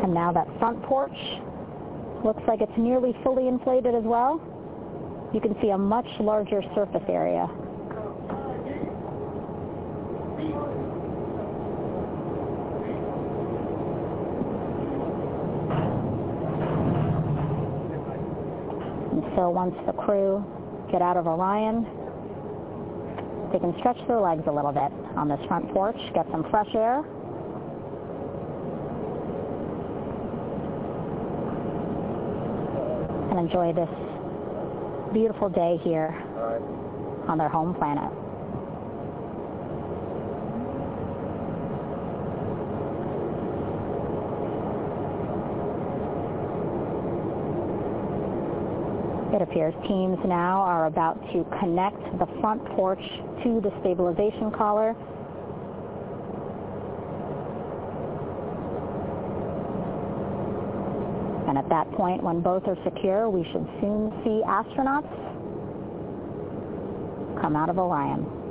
And now that front porch looks like it's nearly fully inflated as well. You can see a much larger surface area. And so once the crew get out of Orion, they can stretch their legs a little bit on this front porch, get some fresh air. And enjoy this beautiful day here on their home planet. It appears teams now are about to connect the front porch to the stabilization collar. And at that point, when both are secure, we should soon see astronauts come out of Orion.